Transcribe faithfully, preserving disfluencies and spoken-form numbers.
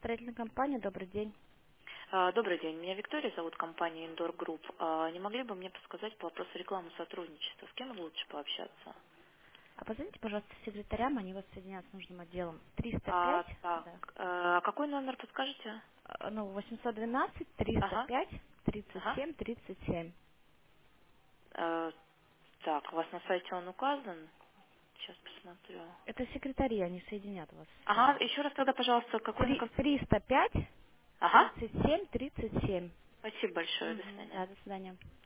Строительная компания, добрый день. А, Добрый день, меня Виктория зовут, компания Indoor Group. А, Не могли бы мне подсказать по вопросу рекламы сотрудничества? С кем лучше пообщаться? А позвоните, пожалуйста, секретарям, они вас соединят с нужным отделом. триста пять, А, так, да. э, а какой номер подскажете? А, Ну, восемьсот двенадцать, триста Ага, пять, тридцать ага. семь, тридцать семь. Э, Так, у вас на сайте он указан? Сейчас посмотрю. Это секретари, они соединят вас с Ага, ними. еще раз тогда, пожалуйста, какой на... Три- ком- триста пять, Ага, тридцать семь, тридцать семь. спасибо большое, до Угу, свидания. да, до свидания.